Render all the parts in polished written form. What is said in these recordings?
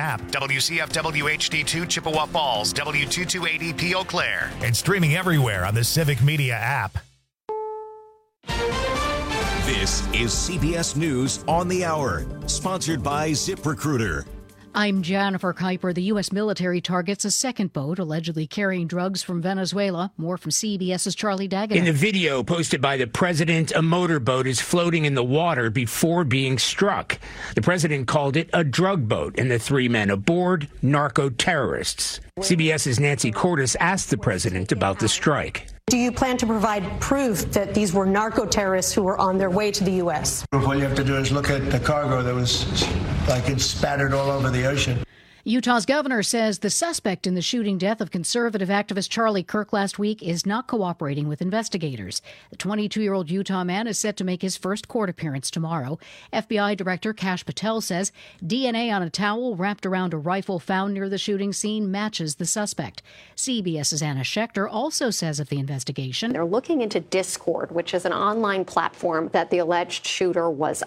app, WCFW HD2 Chippewa Falls, W228EP Eau Claire, and streaming everywhere on the Civic Media app. This is CBS News on the Hour, sponsored by ZipRecruiter. I'm Jennifer Kuiper. The U.S. military targets a second boat allegedly carrying drugs from Venezuela. More from CBS's Charlie Daggett. In the video posted by the president, a motorboat is floating in the water before being struck. The president called it a drug boat, and the three men aboard, narco-terrorists. CBS's Nancy Cordes asked the president about the strike. Do you plan to provide proof that these were narco-terrorists who were on their way to the U.S.? All you have to do is look at the cargo that was like it spattered all over the ocean. Utah's governor says the suspect in the shooting death of conservative activist Charlie Kirk last week is not cooperating with investigators. The 22-year-old Utah man is set to make his first court appearance tomorrow. FBI Director Kash Patel says DNA on a towel wrapped around a rifle found near the shooting scene matches the suspect. CBS's Anna Schechter also says of the investigation, they're looking into Discord, which is an online platform that the alleged shooter was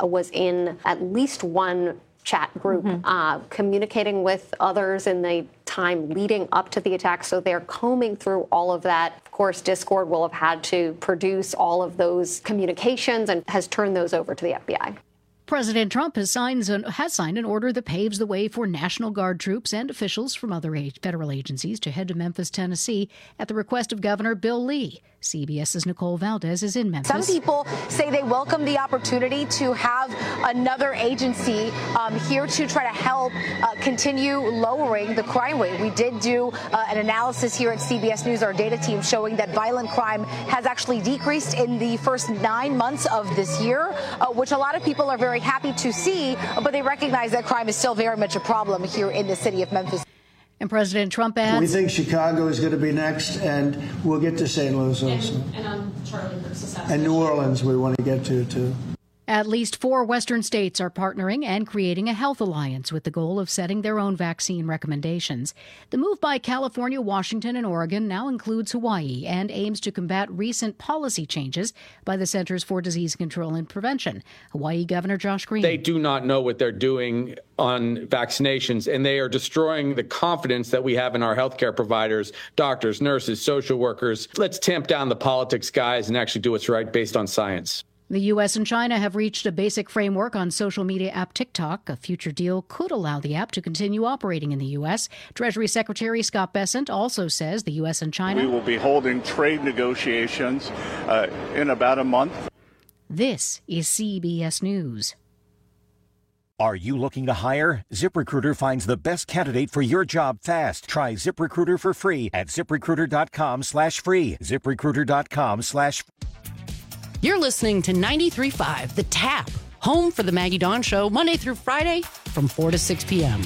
in at least one chat group, communicating with others in the time leading up to the attack. So they're combing through all of that. Of course, Discord will have had to produce all of those communications and has turned those over to the FBI. President Trump has signed an order that paves the way for National Guard troops and officials from other federal agencies to head to Memphis, Tennessee, at the request of Governor Bill Lee. CBS's Nicole Valdez is in Memphis. Some people say they welcome the opportunity to have another agency here to try to help continue lowering the crime rate. We did do an analysis here at CBS News, our data team, showing that violent crime has actually decreased in the first 9 months of this year, which a lot of people are very happy to see, but they recognize that crime is still very much a problem here in the city of Memphis. And President Trump adds, we think Chicago is going to be next, and we'll get to St. Louis also. And on Charlie Kirk's assassination. And New Orleans we want to get to, too. At least 4 Western states are partnering and creating a health alliance with the goal of setting their own vaccine recommendations. The move by California, Washington, and Oregon now includes Hawaii and aims to combat recent policy changes by the Centers for Disease Control and Prevention. Hawaii Governor Josh Green. They do not know what they're doing on vaccinations, and they are destroying the confidence that we have in our healthcare providers, doctors, nurses, social workers. Let's tamp down the politics, guys, and actually do what's right based on science. The U.S. and China have reached a basic framework on social media app TikTok. A future deal could allow the app to continue operating in the U.S. Treasury Secretary Scott Bessent also says the U.S. and China... We will be holding trade negotiations in about a month. This is CBS News. Are you looking to hire? ZipRecruiter finds the best candidate for your job fast. Try ZipRecruiter for free at ZipRecruiter.com/free. ZipRecruiter.com/free. You're listening to 93.5 The Tap, home for the Maggie Dawn Show, Monday through Friday from 4 to 6 p.m.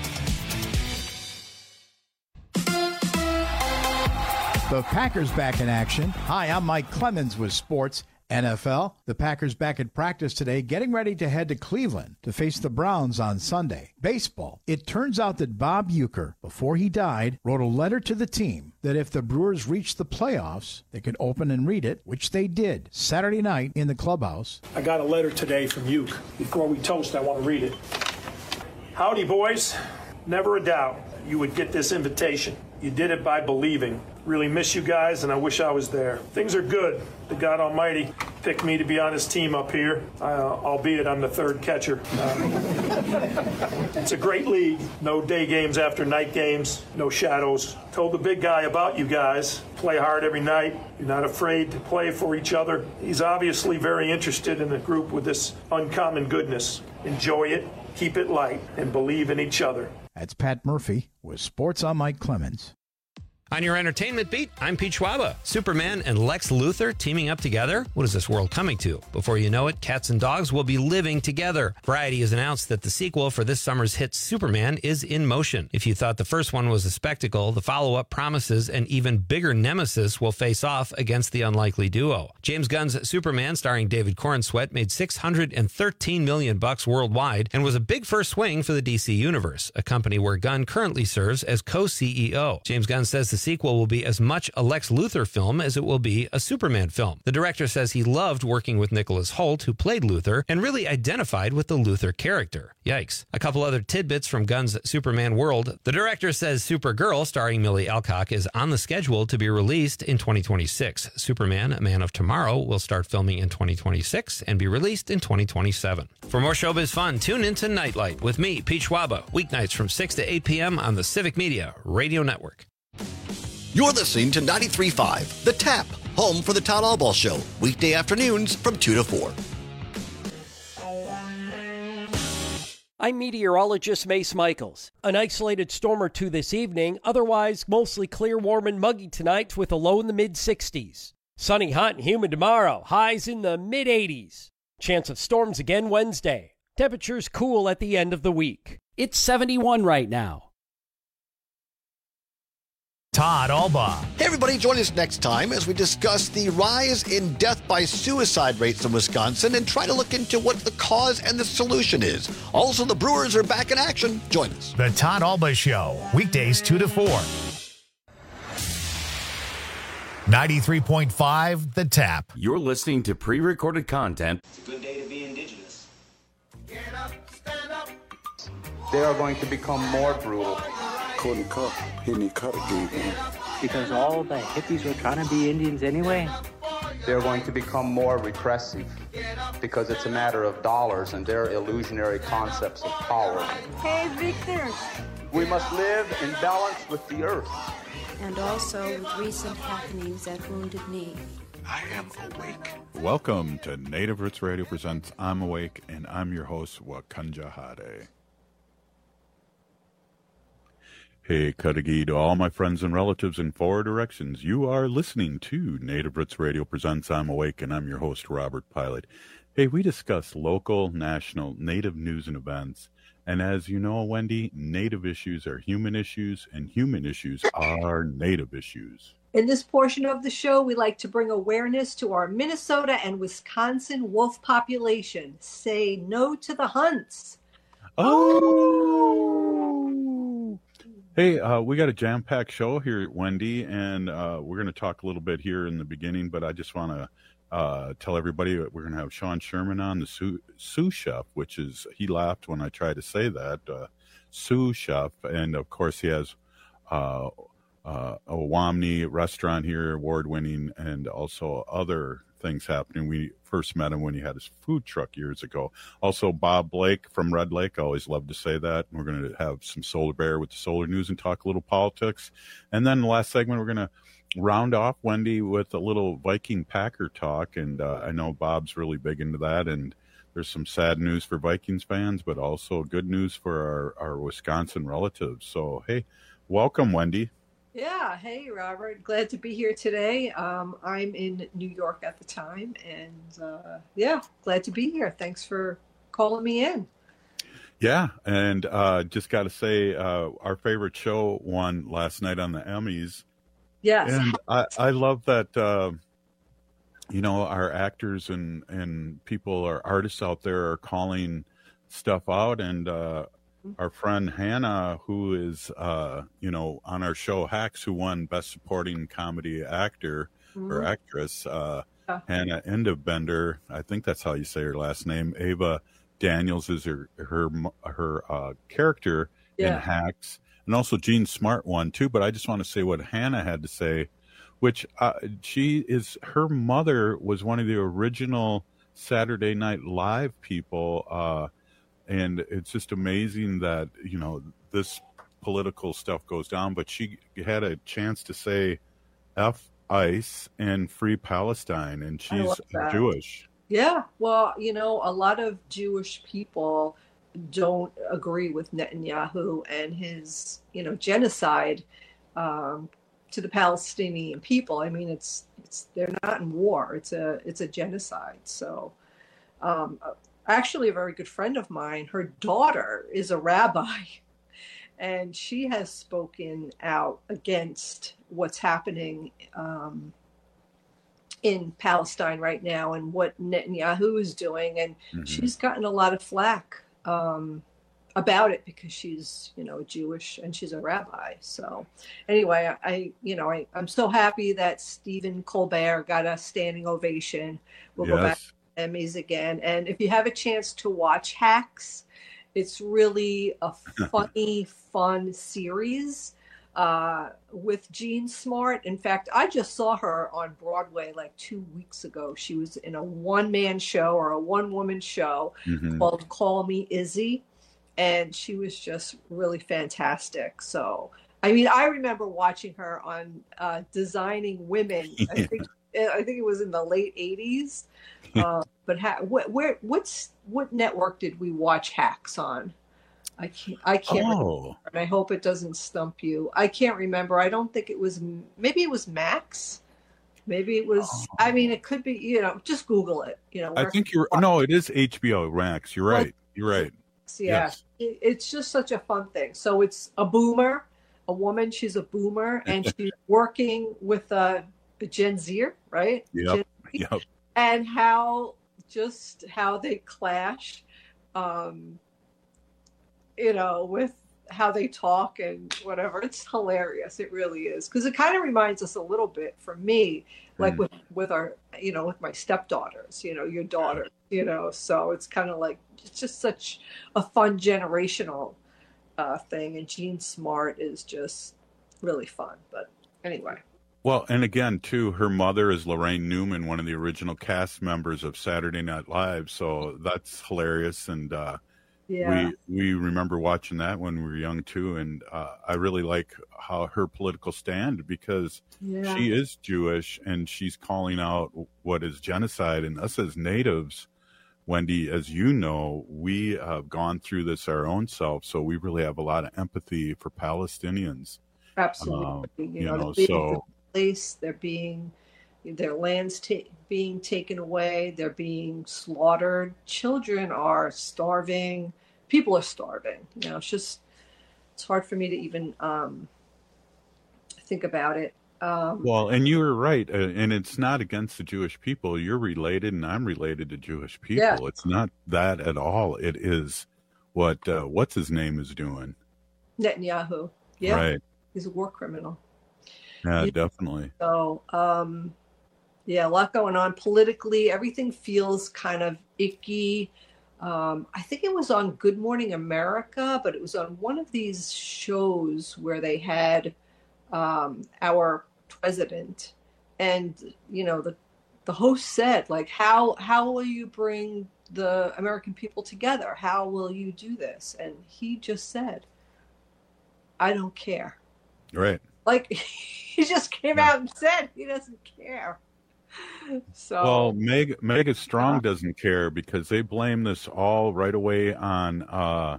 The Packers back in action. Hi, I'm Mike Clemens with Sports. NFL, the Packers back at practice today, getting ready to head to Cleveland to face the Browns on Sunday. Baseball, it turns out that Bob Uecker, before he died, wrote a letter to the team that if the Brewers reached the playoffs, they could open and read it, which they did Saturday night in the clubhouse. I got a letter today from Ueck. Before we toast, I want to read it. Howdy, boys. Never a doubt you would get this invitation. You did it by believing. Really miss you guys, and I wish I was there. Things are good. The God Almighty picked me to be on his team up here, albeit I'm the third catcher. It's a great league. No day games after night games, no shadows. Told the big guy about you guys. Play hard every night. You're not afraid to play for each other. He's obviously very interested in a group with this uncommon goodness. Enjoy it, keep it light, and believe in each other. That's Pat Murphy with Sports. I'm Mike Clemens. On your entertainment beat, I'm Pete Schwaba. Superman and Lex Luthor teaming up together? What is this world coming to? Before you know it, cats and dogs will be living together. Variety has announced that the sequel for this summer's hit Superman is in motion. If you thought the first one was a spectacle, the follow-up promises an even bigger nemesis will face off against the unlikely duo. James Gunn's Superman, starring David Corenswet, made $613 million worldwide and was a big first swing for the DC Universe, a company where Gunn currently serves as co-CEO. James Gunn says the sequel will be as much a Lex Luthor film as it will be a Superman film. The director says he loved working with Nicholas Hoult, who played Luthor, and really identified with the Luthor character. Yikes. A couple other tidbits from Gunn's Superman world. The director says Supergirl, starring Millie Alcock, is on the schedule to be released in 2026. Superman, Man of Tomorrow, will start filming in 2026 and be released in 2027. For more showbiz fun, tune into Nightlight with me, Pete Schwaba, weeknights from 6 to 8 p.m. on the Civic Media Radio Network. You're listening to 93.5 The Tap, home for the Todd Albaugh Show, weekday afternoons from 2 to 4. I'm meteorologist Mace Michaels. An isolated storm or two this evening, otherwise mostly clear, warm, and muggy tonight with a low in the mid-60s. Sunny, hot, and humid tomorrow, highs in the mid-80s. Chance of storms again Wednesday. Temperatures cool at the end of the week. It's 71 right now. Todd Albaugh. Hey everybody, join us next time as we discuss the rise in death by suicide rates in Wisconsin and try to look into what the cause and the solution is. Also, the Brewers are back in action. Join us. The Todd Albaugh Show, weekdays 2 to 4. 93.5 The Tap. You're listening to pre-recorded content. It's a good day to be indigenous. Get up, stand up. They are going to become more brutal. Couldn't cut. He didn't cut again. Because all the hippies were trying to be Indians anyway. They're going to become more repressive because it's a matter of dollars and their illusionary concepts of power. Hey, Victor. We must live in balance with the earth. And also with recent happenings at Wounded Knee. I am awake. Welcome to Native Roots Radio presents I'm Awake, and I'm your host, Wakanja Hade. Hey, Kadagi, to all my friends and relatives in 4 directions. You are listening to Native Roots Radio presents I'm Awake, and I'm your host, Robert Pilot. Hey, we discuss local, national, Native news and events. And as you know, Wendy, Native issues are human issues, and human issues are Native issues. In this portion of the show, we like to bring awareness to our Minnesota and Wisconsin wolf population. Say no to the hunts. Oh! Hey, we got a jam-packed show here, Wendy, and we're going to talk a little bit here in the beginning, but I just want to tell everybody that we're going to have Sean Sherman on, the sous chef, which is, he laughed when I tried to say that, sous chef, and of course he has a Wamney restaurant here, award-winning, and also other things happening. We first met him when he had his food truck years ago. Also, Bob Blake from Red Lake. I always love to say that. We're going to have some Solar Bear with the solar news and talk a little politics. And then the last segment, we're going to round off, Wendy, with a little Viking Packer talk. And I know Bob's really big into that. And there's some sad news for Vikings fans, but also good news for our Wisconsin relatives. So, hey, welcome, Wendy. Yeah. Hey, Robert. Glad to be here today. I'm in New York at the time. And yeah, glad to be here. Thanks for calling me in. Yeah. And just got to say, our favorite show won last night on the Emmys. Yes. And I love that, our actors and people, our artists out there are calling stuff out. And our friend Hannah, who is, on our show Hacks, who won Best Supporting Comedy Actor or Actress, Hannah Endebender, I think that's how you say her last name. Ava Daniels is her character in Hacks. And also Gene Smart won too, but I just want to say what Hannah had to say, which her mother was one of the original Saturday Night Live people, and it's just amazing that, this political stuff goes down, but she had a chance to say F ICE and Free Palestine, and she's Jewish. Yeah, well, a lot of Jewish people don't agree with Netanyahu and his, genocide to the Palestinian people. I mean, it's they're not in war. It's a genocide. So, actually, a very good friend of mine, her daughter is a rabbi, and she has spoken out against what's happening in Palestine right now and what Netanyahu is doing, and she's gotten a lot of flack about it because she's, Jewish and she's a rabbi. So anyway, I'm so happy that Stephen Colbert got a standing ovation. We'll go back to Emmys again. And if you have a chance to watch Hacks, it's really a funny, fun series with Jean Smart. In fact, I just saw her on Broadway like 2 weeks ago. She was in a one-man show or a one-woman show called Call Me Izzy. And she was just really fantastic. So, I mean, I remember watching her on Designing Women. I think it was in the late 80s. But what network did we watch Hacks on? I can't remember, and I hope it doesn't stump you. I can't remember. I don't think it was. Maybe it was Max. Maybe it was. I mean, it could be. Just Google it. I think you're. No, it is HBO Max. You're right. You're right. Yeah, yes. It's just such a fun thing. So it's a boomer, a woman. She's a boomer, and she's working with a Gen Zer, right? Yep. And how they clash, with how they talk and whatever. It's hilarious. It really is, because it kind of reminds us a little bit, for me, like with our, with my stepdaughters. Your daughter. So it's kind of like, it's just such a fun generational thing. And Jean Smart is just really fun. But anyway. Well, and again, too, her mother is Lorraine Newman, one of the original cast members of Saturday Night Live. So that's hilarious. And we remember watching that when we were young, too. And I really like how her political stand, because she is Jewish and she's calling out what is genocide. And us as natives, Wendy, as you know, we have gone through this our own self, so we really have a lot of empathy for Palestinians. Absolutely. Their lands being taken away, they're being slaughtered, children are starving, people are starving. It's hard for me to even think about it. Well, and you were right, and it's not against the Jewish people. You're related, and I'm related to Jewish people. Yeah. It's not that at all. It is what's his name is doing. Netanyahu. Yeah, right. He's a war criminal. Yeah, definitely. So, a lot going on politically. Everything feels kind of icky. I think it was on Good Morning America, but it was on one of these shows where they had our president, and the host said, like, how will you bring the American people together? How will you do this? And he just said, I don't care. Right. Like, he just came out and said he doesn't care. So, well, Mega Strong doesn't care, because they blame this all right away on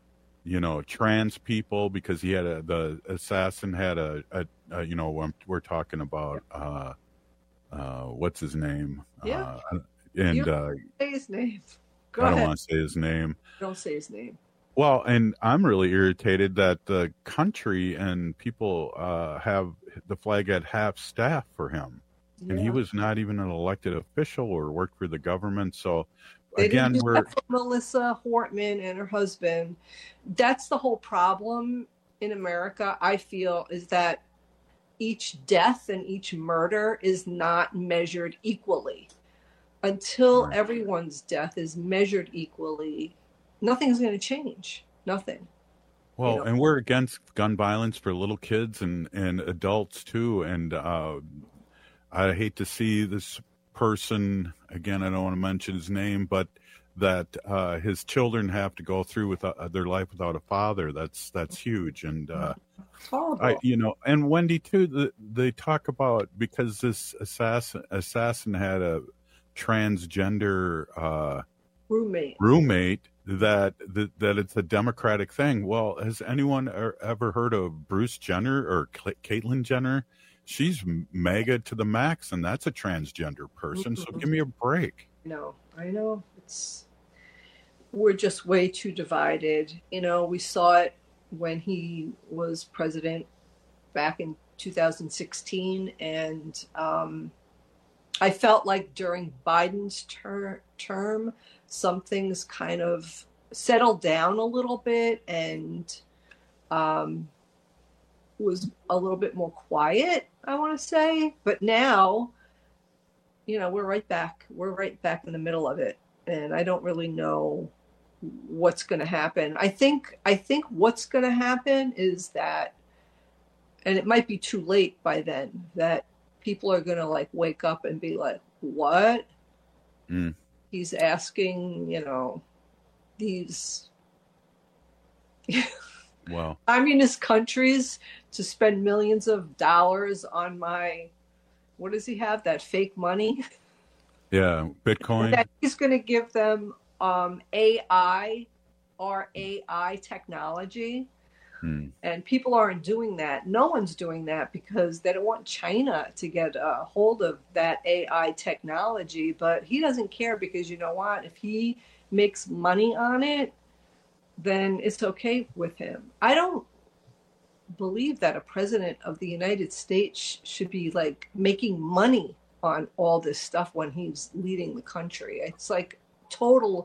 trans people, because he had the assassin had we're talking about what's his name? Yeah. And say his name. I don't want to say his name. Don't say his name. Well, and I'm really irritated that the country and people have the flag at half staff for him. Yeah. And he was not even an elected official or worked for the government. So again, we're Melissa Hortman and her husband. That's the whole problem in America, I feel, is that each death and each murder is not measured equally. Until everyone's death is measured equally, nothing's going to change. Nothing. Well, and we're against gun violence for little kids and adults too. And I hate to see this person, again, I don't want to mention his name, but that his children have to go through with their life without a father. That's huge. And and Wendy too, they talk about, because this assassin had a transgender roommate, that it's a Democratic thing. Well, has anyone ever heard of Bruce Jenner or Caitlyn Jenner? She's MAGA to the max, and that's a transgender person. So give me a break. No, I know. We're just way too divided. We saw it when he was president back in 2016, and I felt like during Biden's term, some things kind of settled down a little bit and was a little bit more quiet, I want to say. But now, we're right back in the middle of it. And I don't really know what's going to happen. I think what's going to happen is that, and it might be too late by then, that people are going to like wake up and be like, what? He's asking, these communist countries to spend millions of dollars on what does he have? That fake money? Yeah, Bitcoin. That he's going to give them AI technology. And people aren't doing that. No one's doing that because they don't want China to get a hold of that AI technology. But he doesn't care because you know what? If he makes money on it, then it's okay with him. I don't believe that a president of the United States should be like making money on all this stuff when he's leading the country. It's like total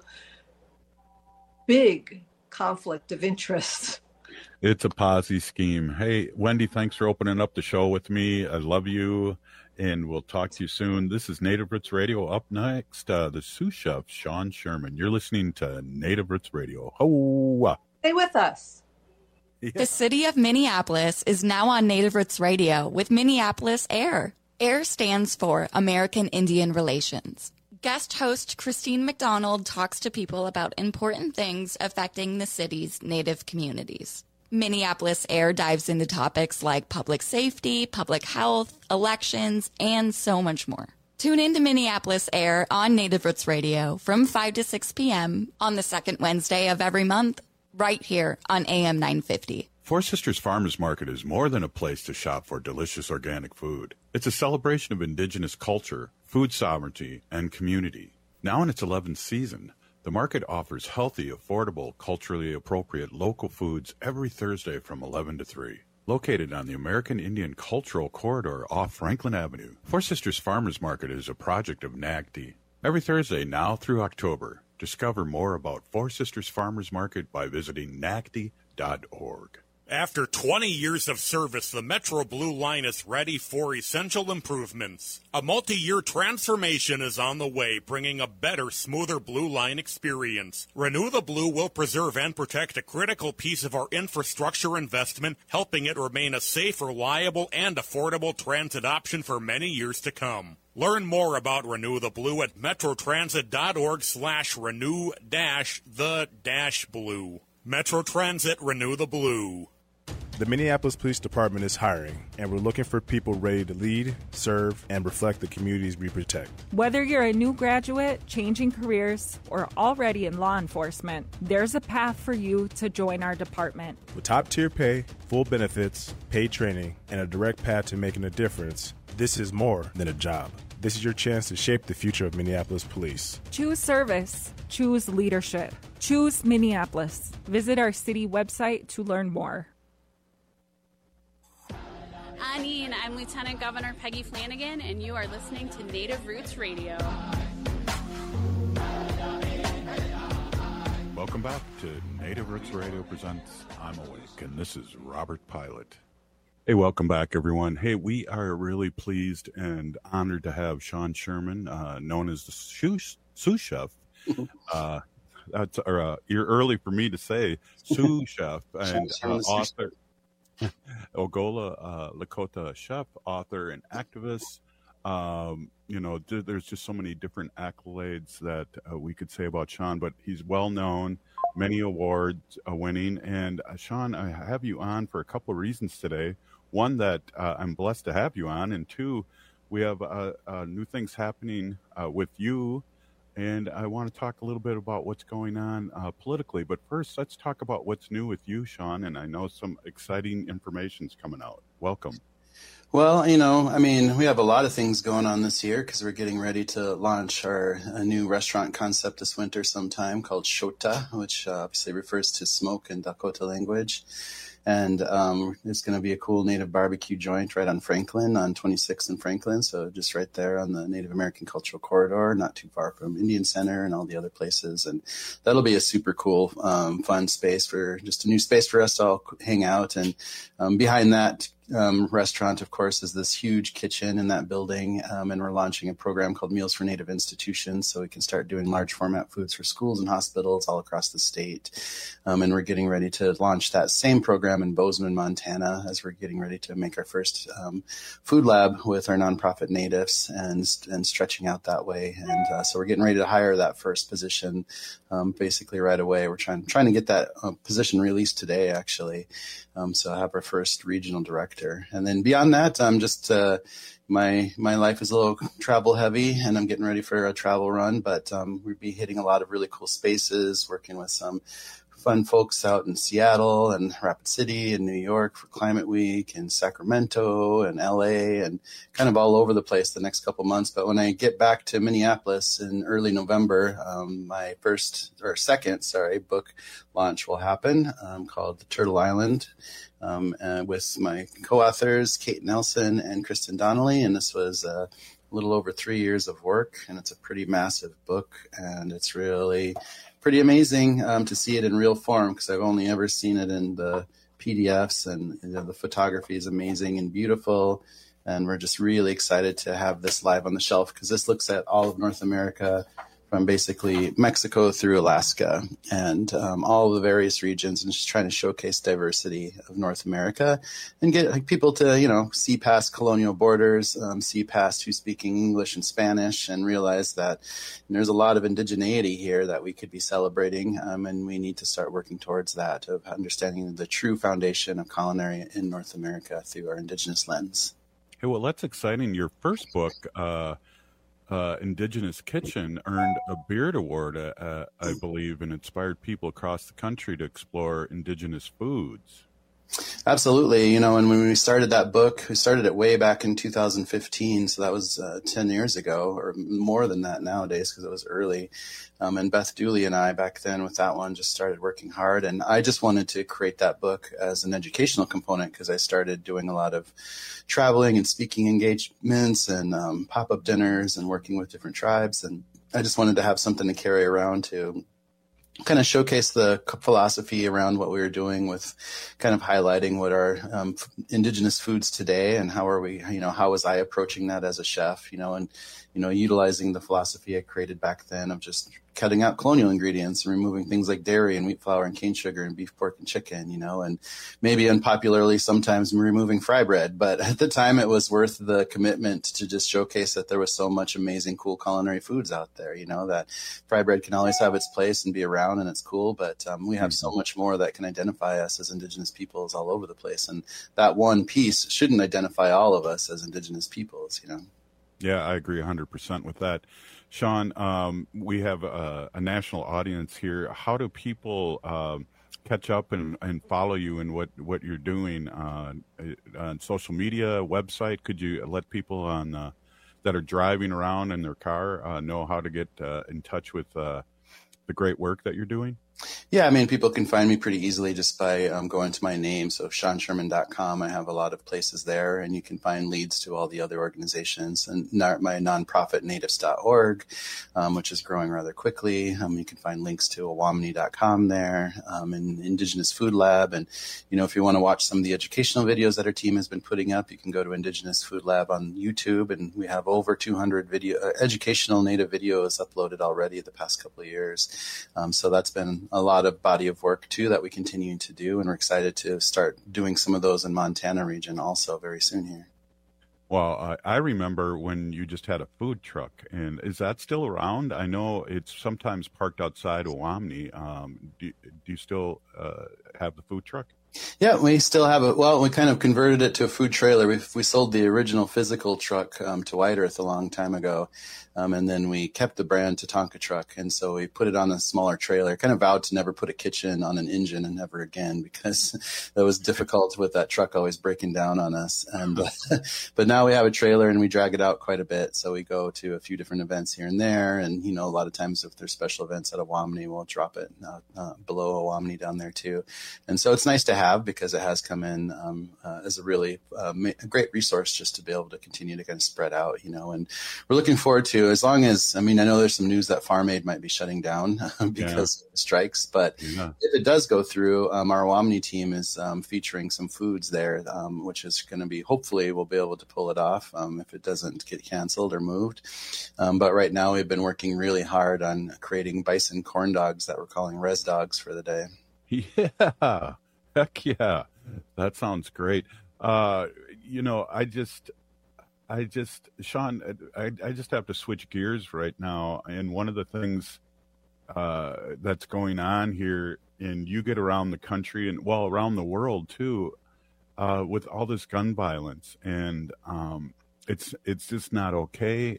big conflict of interest. It's a Ponzi scheme. Hey, Wendy, thanks for opening up the show with me. I love you, and we'll talk to you soon. This is Native Roots Radio. Up next, the sous chef, Sean Sherman. You're listening to Native Roots Radio. Ho! Stay with us. Yeah. The city of Minneapolis is now on Native Roots Radio with Minneapolis AIR. AIR stands for American Indian Relations. Guest host Christine McDonald talks to people about important things affecting the city's Native communities. Minneapolis AIR dives into topics like public safety, public health, elections, and so much more. Tune in to Minneapolis AIR on Native Roots Radio from 5 to 6 p.m. on the second Wednesday of every month, right here on AM 950. Four Sisters Farmers Market is more than a place to shop for delicious organic food. It's a celebration of indigenous culture, food sovereignty, and community. Now in its 11th season, the market offers healthy, affordable, culturally appropriate local foods every Thursday from 11 to 3. Located on the American Indian Cultural Corridor off Franklin Avenue, Four Sisters Farmers Market is a project of NAGD. Every Thursday now through October, discover more about Four Sisters Farmers Market by visiting nagd.org. After 20 years of service, the Metro Blue line is ready for essential improvements. A multi-year transformation is on the way, bringing a better, smoother Blue line experience. Renew the Blue will preserve and protect a critical piece of our infrastructure investment, helping it remain a safe, reliable, and affordable transit option for many years to come. Learn more about Renew the Blue at metrotransit.org/renew-the-blue. Metro Transit, Renew the Blue. The Minneapolis Police Department is hiring, and we're looking for people ready to lead, serve, and reflect the communities we protect. Whether you're a new graduate, changing careers, or already in law enforcement, there's a path for you to join our department. With top-tier pay, full benefits, paid training, and a direct path to making a difference, this is more than a job. This is your chance to shape the future of Minneapolis Police. Choose service. Choose leadership. Choose Minneapolis. Visit our city website to learn more. Anine, I'm Lieutenant Governor Peggy Flanagan, and you are listening to Native Roots Radio. Welcome back to Native Roots Radio presents I'm Awake, and this is Robert Pilot. Hey, welcome back, everyone. Hey, we are really pleased and honored to have Sean Sherman, known as the sous chef. You're early for me to say sous chef and author. Ogola Lakota chef, author, and activist. There's just so many different accolades that we could say about Sean, but he's well known, many awards winning. And Sean, I have you on for a couple of reasons today. One, that I'm blessed to have you on, and two, we have new things happening with you. And I want to talk a little bit about what's going on politically. But first, let's talk about what's new with you, Sean. And I know some exciting information's coming out. Welcome. Well, we have a lot of things going on this year because we're getting ready to launch a new restaurant concept this winter sometime called Shota, which obviously refers to smoke in Dakota language. And there's going to be a cool native barbecue joint right on Franklin, on 26th and Franklin. So just right there on the Native American Cultural Corridor, not too far from Indian Center and all the other places. And that'll be a super cool, fun space just a new space for us to all hang out. And behind that restaurant, of course, is this huge kitchen in that building. And we're launching a program called Meals for Native Institutions, so we can start doing large format foods for schools and hospitals all across the state. And we're getting ready to launch that same program in Bozeman, Montana, as we're getting ready to make our first food lab with our nonprofit natives and stretching out that way. And so we're getting ready to hire that first position basically right away. We're trying to get that position released today, actually. So I have our first regional director. And then beyond that, I'm just my life is a little travel heavy, and I'm getting ready for a travel run, but we'll be hitting a lot of really cool spaces, working with some fun folks out in Seattle and Rapid City and New York for Climate Week, and Sacramento and LA, and kind of all over the place the next couple months. But when I get back to Minneapolis in early November, my second book launch will happen, called The Turtle Island, with my co-authors, Kate Nelson and Kristen Donnelly. And this was a little over 3 years of work, and it's a pretty massive book, and it's really pretty amazing to see it in real form, because I've only ever seen it in the PDFs, and the photography is amazing and beautiful. And we're just really excited to have this live on the shelf, because this looks at all of North America, from basically Mexico through Alaska, and all the various regions, and just trying to showcase diversity of North America and get people to, see past colonial borders, see past who's speaking English and Spanish, and realize that there's a lot of indigeneity here that we could be celebrating, and we need to start working towards that, of understanding the true foundation of culinary in North America through our indigenous lens. Hey, well, that's exciting. Your first book, Indigenous Kitchen, earned a Beard Award, I believe, and inspired people across the country to explore indigenous foods. Absolutely. And when we started that book, we started it way back in 2015. So that was 10 years ago, or more than that nowadays, because it was early. And Beth Dooley and I back then with that one just started working hard. And I just wanted to create that book as an educational component, because I started doing a lot of traveling and speaking engagements and pop-up dinners and working with different tribes. And I just wanted to have something to carry around to kind of showcase the philosophy around what we were doing, with kind of highlighting what are indigenous foods today, and how are we, how was I approaching that as a chef, and utilizing the philosophy I created back then of just cutting out colonial ingredients and removing things like dairy and wheat flour and cane sugar and beef, pork, and chicken, and maybe unpopularly sometimes removing fry bread. But at the time, it was worth the commitment to just showcase that there was so much amazing, cool culinary foods out there, that fry bread can always have its place and be around, and it's cool. But we have so much more that can identify us as indigenous peoples all over the place. And that one piece shouldn't identify all of us as indigenous peoples, Yeah, I agree 100% with that. Sean, we have a national audience here. How do people catch up and follow you and what you're doing on social media, website? Could you let people that are driving around in their car know how to get in touch with the great work that you're doing? Yeah, people can find me pretty easily just by going to my name. So SeanSherman.com. I have a lot of places there, and you can find leads to all the other organizations, and my nonprofit natives.org, which is growing rather quickly. You can find links to awamni.com there, and Indigenous Food Lab. And, if you want to watch some of the educational videos that our team has been putting up, you can go to Indigenous Food Lab on YouTube, and we have over 200 educational native videos uploaded already the past couple of years. So that's been a lot of body of work too that we continue to do, and we're excited to start doing some of those in Montana region also very soon here. Well, I remember when you just had a food truck, and is that still around? I know it's sometimes parked outside Owamni. Do you still have the food truck? Yeah, we still have it. Well, we kind of converted it to a food trailer. We sold the original physical truck to White Earth a long time ago. And then we kept the brand Tatanka Truck. And so we put it on a smaller trailer, kind of vowed to never put a kitchen on an engine and never again, because that was difficult with that truck always breaking down on us. And but now we have a trailer and we drag it out quite a bit. So we go to a few different events here and there. And, a lot of times if there's special events at Owamni, we'll drop it below Owamni down there too. And so it's nice to have have, because it has come in as a really a great resource just to be able to continue to kind of spread out, and we're looking forward to, as long as, I know there's some news that Farm Aid might be shutting down because of the strikes, but if it does go through, our Awamni team is featuring some foods there, which is going to be, hopefully we'll be able to pull it off if it doesn't get canceled or moved. But right now we've been working really hard on creating bison corn dogs that we're calling Res Dogs for the day. Yeah, heck yeah, that sounds great. Sean, I just have to switch gears right now. And one of the things that's going on here, and you get around the country and around the world too, with all this gun violence, and it's just not okay.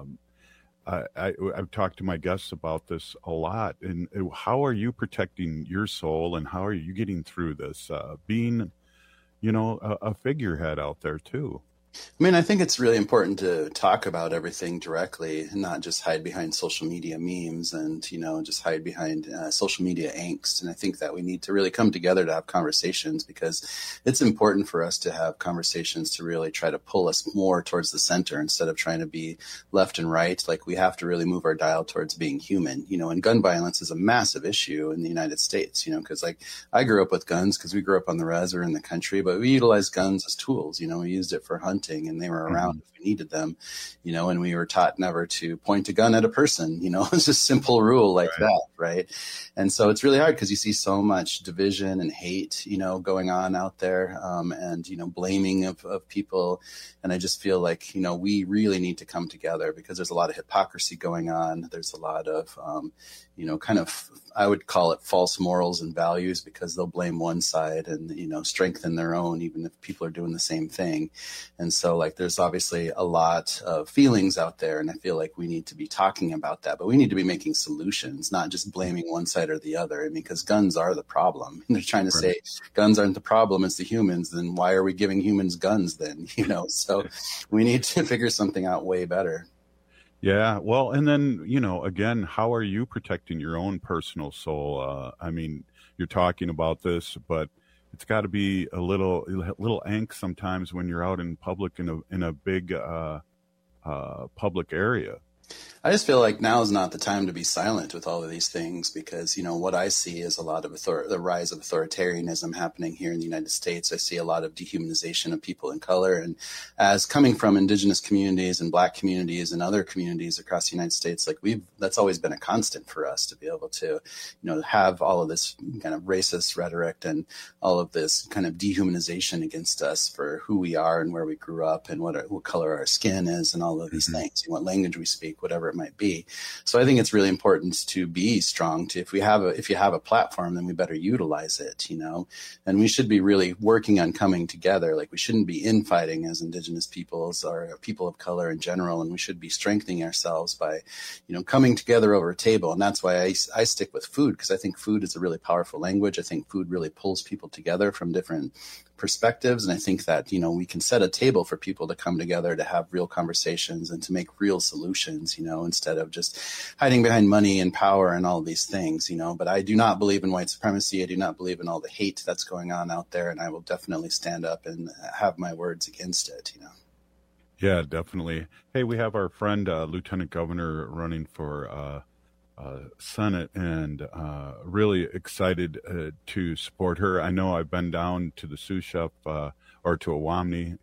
I've talked to my guests about this a lot. And how are you protecting your soul, and how are you getting through this, being, a figurehead out there too? I think it's really important to talk about everything directly and not just hide behind social media memes and, just hide behind social media angst. And I think that we need to really come together to have conversations, because it's important for us to have conversations to really try to pull us more towards the center instead of trying to be left and right. Like, we have to really move our dial towards being human, and gun violence is a massive issue in the United States, because I grew up with guns because we grew up on the res or in the country, but we utilized guns as tools. We used it for hunting, and they were around if we needed them, and we were taught never to point a gun at a person, it's a simple rule like that. Right. And so it's really hard because you see so much division and hate, going on out there, and, blaming of people. And I just feel like, we really need to come together, because there's a lot of hypocrisy going on. There's a lot of, I would call it false morals and values, because they'll blame one side and, strengthen their own, even if people are doing the same thing. And so there's obviously a lot of feelings out there. And I feel like we need to be talking about that, but we need to be making solutions, not just blaming one side or the other. Because guns are the problem. And they're trying to say guns aren't the problem, it's the humans. Then why are we giving humans guns then? So we need to figure something out way better. Yeah. Well, and then, again, how are you protecting your own personal soul? You're talking about this, but it's got to be a little angst sometimes when you're out in public in a big public area. I just feel like now is not the time to be silent with all of these things, because, what I see is a lot of the rise of authoritarianism happening here in the United States. I see a lot of dehumanization of people in color. And as coming from indigenous communities and Black communities and other communities across the United States, that's always been a constant for us to be able to, have all of this kind of racist rhetoric and all of this kind of dehumanization against us for who we are and where we grew up and what color our skin is and all of these things, what language we speak, whatever it might be. So I think it's really important to be strong. If you have a platform, then we better utilize it, and we should be really working on coming together. We shouldn't be infighting as indigenous peoples or people of color in general. And we should be strengthening ourselves by, coming together over a table. And that's why I stick with food, because I think food is a really powerful language. I think food really pulls people together from different perspectives. And I think that, we can set a table for people to come together to have real conversations and to make real solutions, instead of just hiding behind money and power and all of these things, But I do not believe in white supremacy. I do not believe in all the hate that's going on out there. And I will definitely stand up and have my words against it, Yeah, definitely. Hey, we have our friend, Lieutenant Governor, running for Senate, and really excited to support her. I know I've been down to the Sioux Chef, or to Awamni,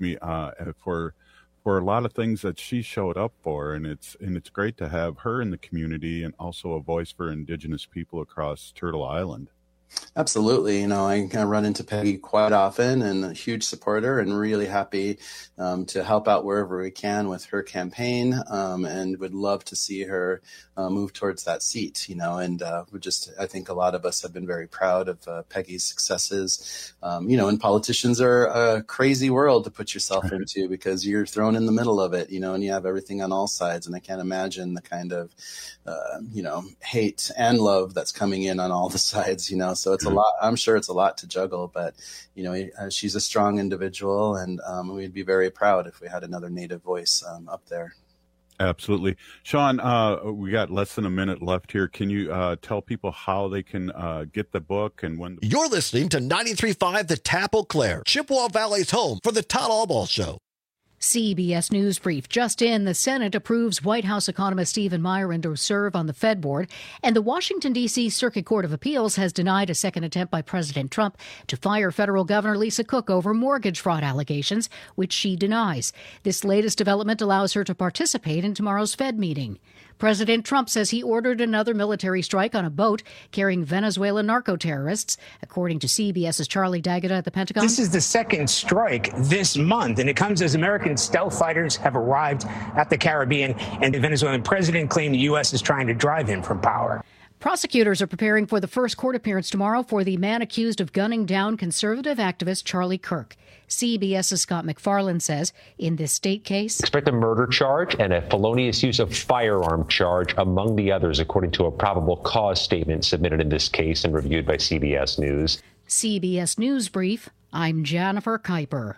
for a lot of things that she showed up for, and it's great to have her in the community and also a voice for Indigenous people across Turtle Island. Absolutely. I run into Peggy quite often, and a huge supporter, and really happy to help out wherever we can with her campaign, and would love to see her move towards that seat, and I think a lot of us have been very proud of Peggy's successes, and politicians are a crazy world to put yourself into, because you're thrown in the middle of it, and you have everything on all sides. And I can't imagine the kind of, hate and love that's coming in on all the sides, So it's a lot. I'm sure it's a lot to juggle, but she's a strong individual, and we'd be very proud if we had another Native voice up there. Absolutely. Sean, we got less than a minute left here. Can you tell people how they can get the book and when? You're listening to 93.5 The Tap Eau Claire, Chippewa Valley's home for the Todd Albaugh Show. CBS News Brief. Just in, the Senate approves White House economist Stephen Miron to serve on the Fed board, and the Washington, D.C. Circuit Court of Appeals has denied a second attempt by President Trump to fire federal Governor Lisa Cook over mortgage fraud allegations, which she denies. This latest development allows her to participate in tomorrow's Fed meeting. President Trump says he ordered another military strike on a boat carrying Venezuelan narco-terrorists. According to CBS's Charlie D'Agata at the Pentagon, this is the second strike this month, and it comes as American stealth fighters have arrived at the Caribbean, and the Venezuelan president claimed the U.S. is trying to drive him from power. Prosecutors are preparing for the first court appearance tomorrow for the man accused of gunning down conservative activist Charlie Kirk. CBS's Scott McFarland says in this state case, expect a murder charge and a felonious use of firearm charge among the others, according to a probable cause statement submitted in this case and reviewed by CBS News. CBS News Brief, I'm Jennifer Kuiper.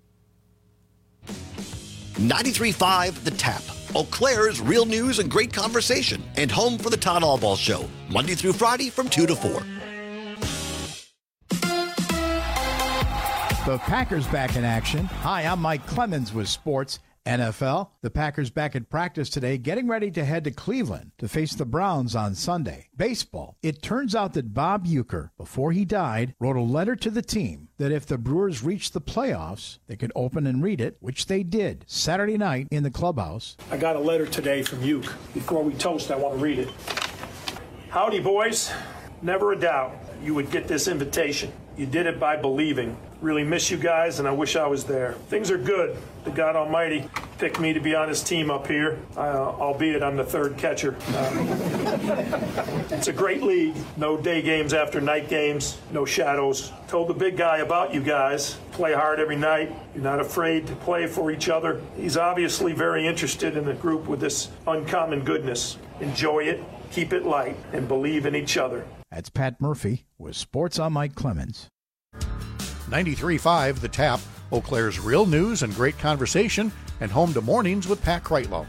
93.5 The Tap, Eau Claire's real news and great conversation, and home for the Todd Albaugh Show, Monday through Friday from 2 to 4. The Packers back in action. Hi, I'm Mike Clemens with Sports NFL. The Packers back at practice today, getting ready to head to Cleveland to face the Browns on Sunday. Baseball. It turns out that Bob Uecker, before he died, wrote a letter to the team that if the Brewers reached the playoffs, they could open and read it, which they did Saturday night in the clubhouse. I got a letter today from Ueck. Before we toast, I want to read it. Howdy, boys. Never a doubt you would get this invitation. You did it by believing. Really miss you guys, and I wish I was there. Things are good. The God Almighty picked me to be on his team up here, albeit I'm the third catcher. It's a great league. No day games after night games, no shadows. Told the big guy about you guys. Play hard every night. You're not afraid to play for each other. He's obviously very interested in the group with this uncommon goodness. Enjoy it, keep it light, and believe in each other. That's Pat Murphy with Sports. I'm Mike Clemens. 93.5 The Tap, Eau Claire's real news and great conversation, and home to Mornings with Pat Kreitlow.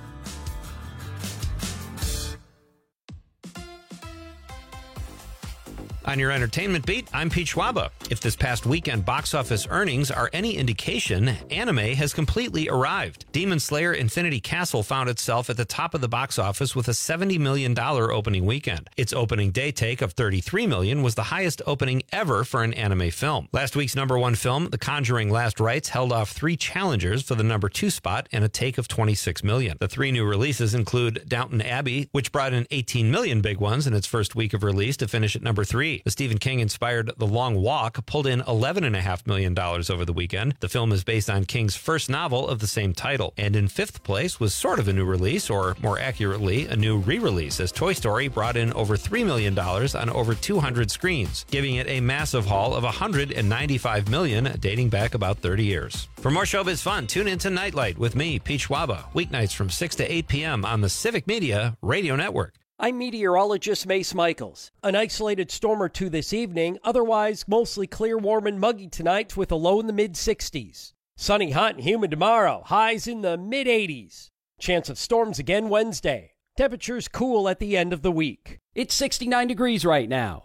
On your entertainment beat, I'm Pete Schwaba. If this past weekend box office earnings are any indication, anime has completely arrived. Demon Slayer Infinity Castle found itself at the top of the box office with a $70 million opening weekend. Its opening day take of $33 million was the highest opening ever for an anime film. Last week's number one film, The Conjuring Last Rites, held off 3 challengers for the number 2 spot and a take of $26 million. The 3 new releases include Downton Abbey, which brought in $18 million big ones in its first week of release to finish at number 3. The Stephen King-inspired The Long Walk pulled in $11.5 million over the weekend. The film is based on King's first novel of the same title. And in 5th place was sort of a new release, or more accurately, a new re-release, as Toy Story brought in over $3 million on over 200 screens, giving it a massive haul of $195 million, dating back about 30 years. For more showbiz fun, tune into Nightlight with me, Pete Schwaba, weeknights from 6 to 8 p.m. on the Civic Media Radio Network. I'm meteorologist Mace Michaels. An isolated storm or two this evening, otherwise mostly clear, warm, and muggy tonight with a low in the mid-60s. Sunny, hot, and humid tomorrow, highs in the mid-80s. Chance of storms again Wednesday. Temperatures cool at the end of the week. It's 69 degrees right now.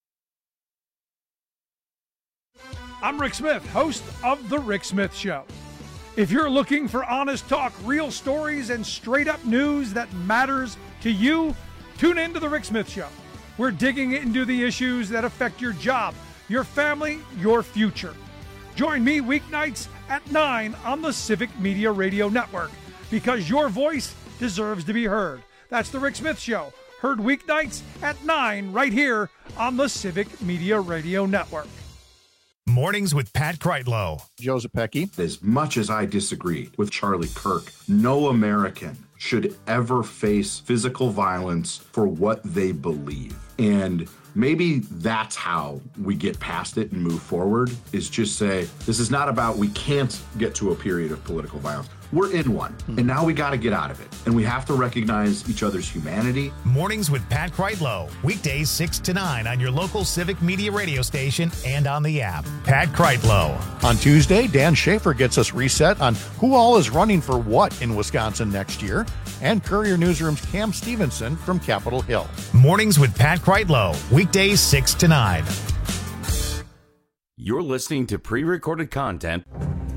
I'm Rick Smith, host of The Rick Smith Show. If you're looking for honest talk, real stories, and straight-up news that matters to you, tune in to The Rick Smith Show. We're digging into the issues that affect your job, your family, your future. Join me weeknights at 9 on the Civic Media Radio Network, because your voice deserves to be heard. That's The Rick Smith Show, heard weeknights at 9 right here on the Civic Media Radio Network. Mornings with Pat Kreitlow. Joe Zepecki. As much as I disagree with Charlie Kirk, no American should ever face physical violence for what they believe. And Maybe that's how we get past it and move forward, is just say, this is not about we can't get to a period of political violence. We're in one, and now we got to get out of it. And we have to recognize each other's humanity. Mornings with Pat Kreitlow. Weekdays 6 to 9 on your local Civic Media radio station and on the app. Pat Kreitlow. On Tuesday, Dan Schaefer gets us reset on who all is running for what in Wisconsin next year. And Courier Newsroom's Cam Stevenson from Capitol Hill. Mornings with Pat Kreitlow. Weekdays 6 to 9. You're listening to pre-recorded content.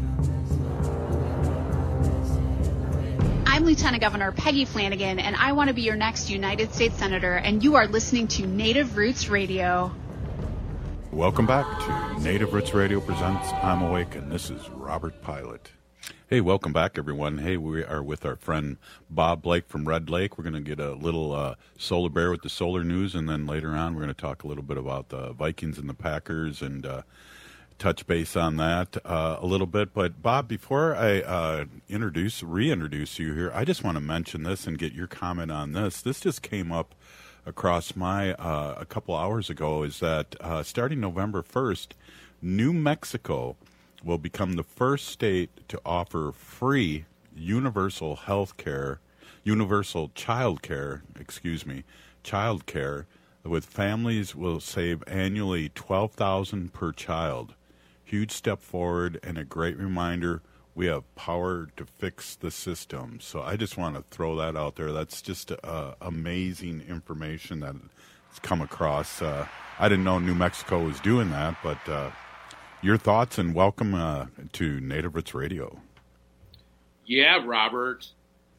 I'm Lieutenant Governor Peggy Flanagan, and I want to be your next United States Senator, and you are listening to Native Roots Radio. Welcome back to Native Roots Radio presents I'm Awake, and this is Robert Pilot. Hey, welcome back, everyone. Hey, we are with our friend Bob Blake from Red Lake. We're going to get a little Solar Bear with the solar news, and then later on we're going to talk a little bit about the Vikings and the Packers and touch base on that a little bit. But Bob, before I reintroduce you here, I just want to mention this and get your comment on this. This just came up across my a couple hours ago, is that starting November 1st, New Mexico will become the first state to offer free universal child care, with families will save annually $12,000 per child. Huge step forward and a great reminder we have power to fix the system. So I just want to throw that out there. That's just amazing information that has come across. I didn't know New Mexico was doing that, but your thoughts and welcome to Native Roots Radio. Yeah, Robert.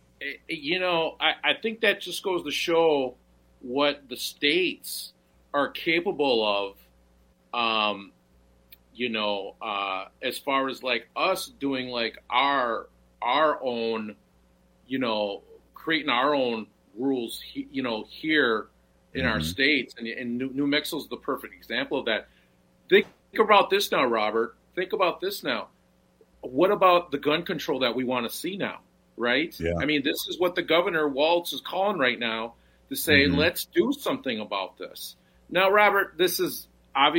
I think that just goes to show what the states are capable of, as far as like us doing like our own, creating our own rules, here in our states. And New Mexico is the perfect example of that. Think about this now, Robert. Think about this now. What about the gun control that we want to see now, right? Yeah. I mean, this is what the Governor Walz is calling right now to say, let's do something about this. Now, Robert, this is a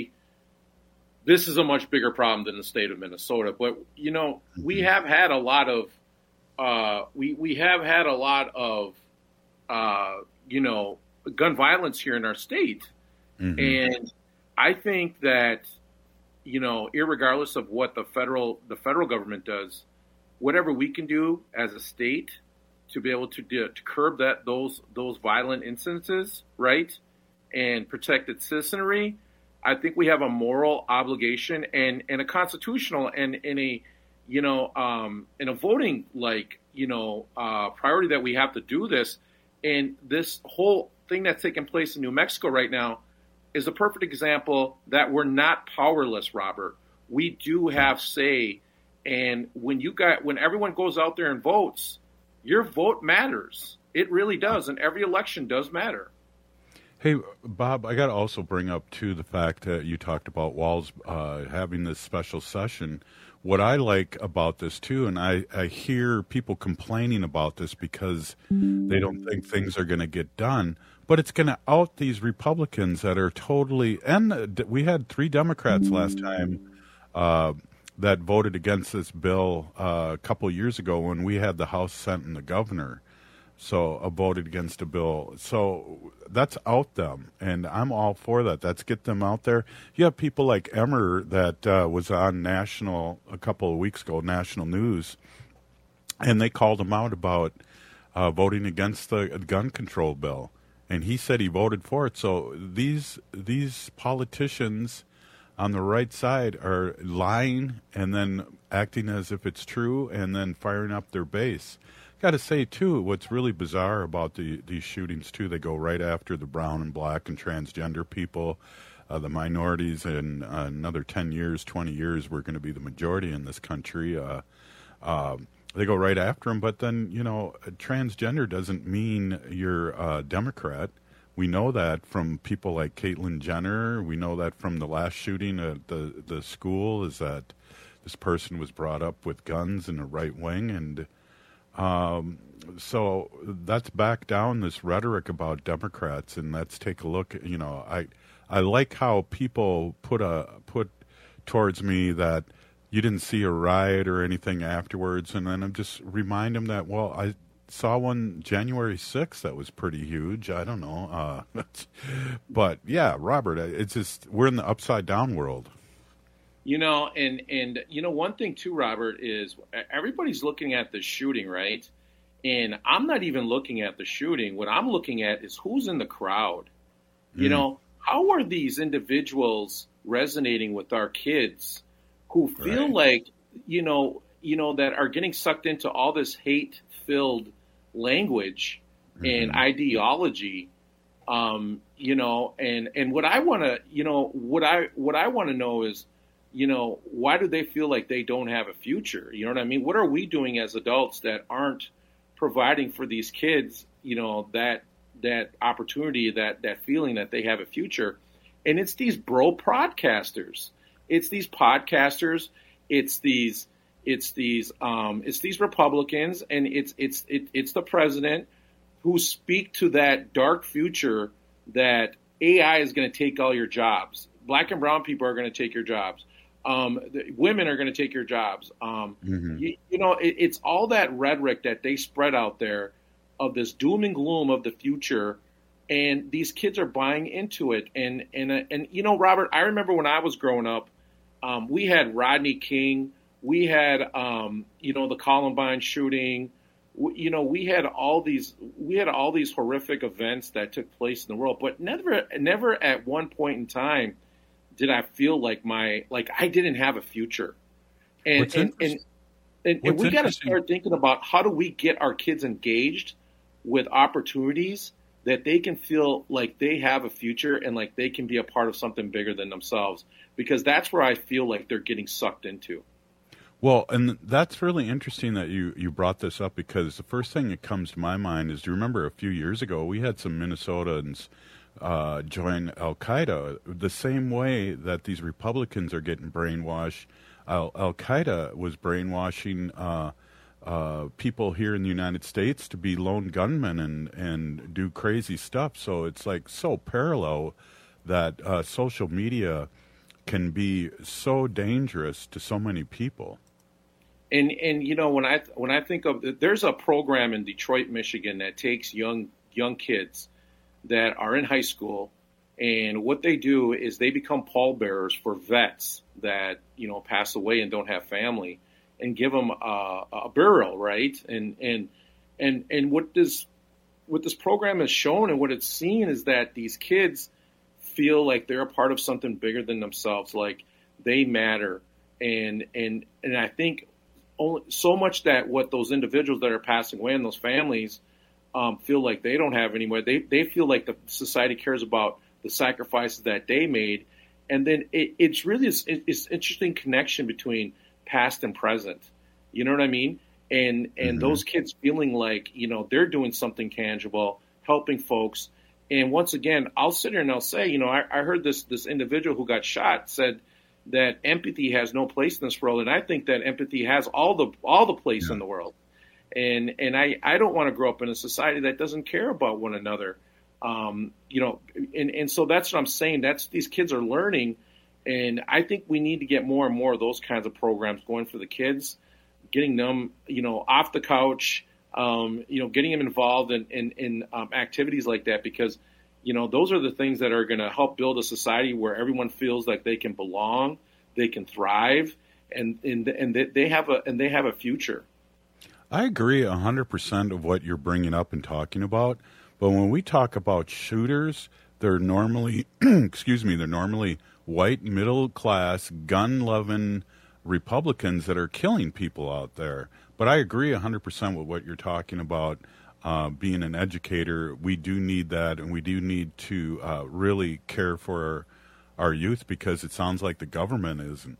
much bigger problem than the state of Minnesota. But, we have had a lot of, gun violence here in our state. And I think that, irregardless of what the federal government does, whatever we can do as a state to be able to curb those violent instances, right, and protect its citizenry, I think we have a moral obligation and a constitutional and a voting priority that we have to do this. And this whole thing that's taking place in New Mexico right now is a perfect example that we're not powerless, Robert. We do have say, and when everyone goes out there and votes, your vote matters. It really does, and every election does matter. Hey, Bob, I got to also bring up, too, the fact that you talked about Walz having this special session. What I like about this, too, and I hear people complaining about this because they don't think things are going to get done, but it's going to out these Republicans that are totally – and we had 3 Democrats last time that voted against this bill a couple of years ago when we had the House, Senate, and the governor. So voted against a bill. So that's out them, and I'm all for that. That's get them out there. You have people like Emmer that was on national a couple of weeks ago, national news, and they called him out about voting against the gun control bill, and he said he voted for it. So these politicians on the right side are lying and then acting as if it's true and then firing up their base. Got to say, too, what's really bizarre about these shootings, too, they go right after the brown and black and transgender people, the minorities. In another 10 years, 20 years, we're going to be the majority in this country. They go right after them. But then, transgender doesn't mean you're a Democrat. We know that from people like Caitlyn Jenner. We know that from the last shooting at the school, is that this person was brought up with guns in the right wing. And So let's back down this rhetoric about Democrats, and let's take a look. You know, I like how people put towards me that you didn't see a riot or anything afterwards, and then I just remind them that, well, I saw one January 6th that was pretty huge. I don't know, but yeah, Robert, it's just we're in the upside down world. You know, and you know, one thing too, Robert, is everybody's looking at the shooting, right? And I'm not even looking at the shooting. What I'm looking at is who's in the crowd. You know, how are these individuals resonating with our kids who feel like, you know, that are getting sucked into all this hate-filled language and ideology. You know, and what I want to, you know, what I want to know is, you know, why do they feel like they don't have a future? You know what I mean? What are we doing as adults that aren't providing for these kids, you know, that opportunity, that feeling that they have a future? And it's these bro podcasters. It's these podcasters. It's these Republicans, and it's the president who speak to that dark future that AI is going to take all your jobs. Black and brown people are going to take your jobs. Women are going to take your jobs. You know, it's all that rhetoric that they spread out there of this doom and gloom of the future, and these kids are buying into it. And you know, Robert, I remember when I was growing up, we had Rodney King, we had you know, the Columbine shooting. You know, we had all these horrific events that took place in the world, but never at one point in time did I feel like I didn't have a future. And we got to start thinking about how do we get our kids engaged with opportunities that they can feel like they have a future and like they can be a part of something bigger than themselves, because that's where I feel like they're getting sucked into. Well, and that's really interesting that you brought this up, because the first thing that comes to my mind is, do you remember a few years ago we had some Minnesotans join Al-Qaeda the same way that these Republicans are getting brainwashed. Al-Qaeda was brainwashing people here in the United States to be lone gunmen and do crazy stuff. So it's like so parallel that social media can be so dangerous to so many people. And you know, when I think of, there's a program in Detroit, Michigan that takes young kids that are in high school, and what they do is they become pallbearers for vets that, you know, pass away and don't have family, and give them a burial, right? And what this program has shown and what it's seen is that these kids feel like they're a part of something bigger than themselves, like they matter, and I think only so much that what those individuals that are passing away in those families feel like they don't have anywhere. They feel like the society cares about the sacrifices that they made, and then it's really it's interesting connection between past and present. You know what I mean? And those kids feeling like, you know, they're doing something tangible, helping folks. And once again, I'll sit here and I'll say, you know, I heard this individual who got shot said that empathy has no place in this world, and I think that empathy has all the place in the world. And I don't want to grow up in a society that doesn't care about one another. You know, and so that's what I'm saying. These kids are learning, and I think we need to get more and more of those kinds of programs going for the kids, getting them, you know, off the couch, you know, getting them involved in activities like that, because, you know, those are the things that are going to help build a society where everyone feels like they can belong, they can thrive, and they have a future. I agree 100% of what you're bringing up and talking about. But when we talk about shooters, they're normally, they're normally white, middle-class, gun-loving Republicans that are killing people out there. But I agree 100% with what you're talking about. Being an educator, we do need that, and we do need to really care for our youth, because it sounds like the government isn't.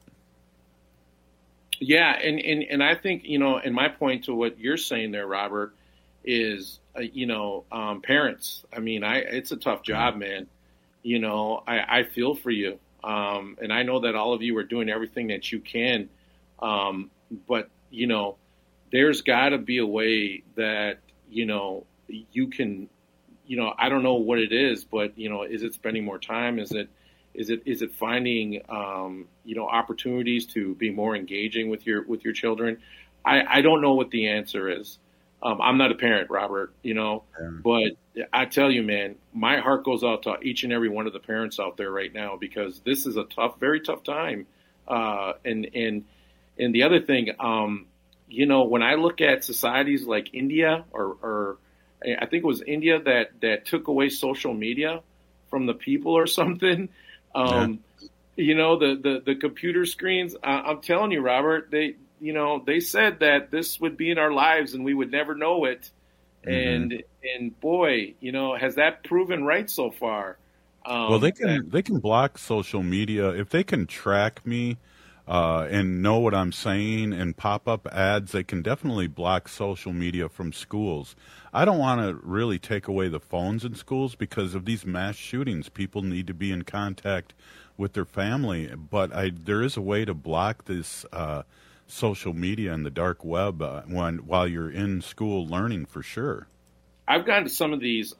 Yeah, and I think, you know, and my point to what you're saying there, Robert, is, you know, parents. I mean, it's a tough job, man. You know, I feel for you. And I know that all of you are doing everything that you can. But, you know, there's got to be a way that you can, I don't know what it is, but, is it spending more time? Is it finding, opportunities to be more engaging with your children? I don't know what the answer is. I'm not a parent, Robert, but I tell you, man, my heart goes out to each and every one of the parents out there right now, because this is a very tough time. And the other thing, when I look at societies like India, or I think it was India that took away social media from the people or something, the computer screens, I'm telling you, Robert, they said that this would be in our lives and we would never know it. And boy, has that proven right so far? Well, they can block social media if they can track me and know what I'm saying and pop up ads. They can definitely block social media from schools. I don't want to really take away the phones in schools because of these mass shootings. People need to be in contact with their family, but there is a way to block this social media and the dark web while you're in school learning, for sure. I've gone to some of these,